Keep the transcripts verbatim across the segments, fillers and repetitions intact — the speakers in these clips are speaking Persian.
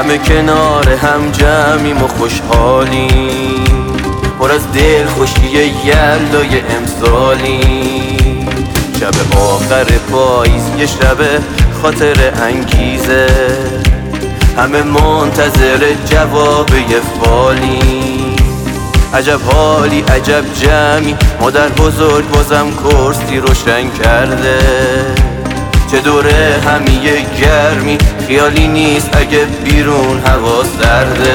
همه کنار هم جمعیم و خوشحالیم، پر از دل خوشی یلدای امسالیم. شب آخر پاییز یه شب خاطر انگیزه، همه منتظر جواب یه فالیم. عجب حالی عجب جمعی، مادر بزرگ بازم کرسی روشن کرده. چه دوره همیه گرمی، خیالی نیست اگه بیرون هوا سرده.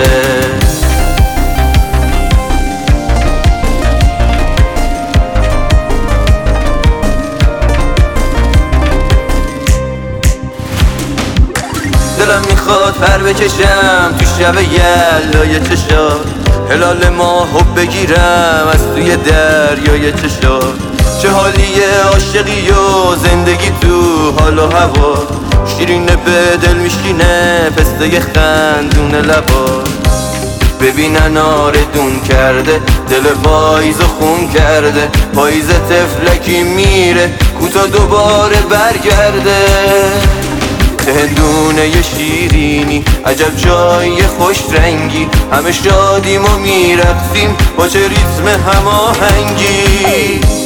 دلم میخواد پر بکشم تو شب یلدای چشات، هلال ماهو بگیرم از توی دریای چشات. چه حالیه عاشقی و زندگی تو حال و هوا، شیرینه به دل میشینه پسته خندون لبا. ببینن آردون کرده دل پاییز و خون کرده، پاییز تفلکی میره کوتا دوباره برگرده. هندونه ی شیرینی عجب جای خوش رنگی، همه شادیم و میرقصیم با چه ریتم هماهنگی.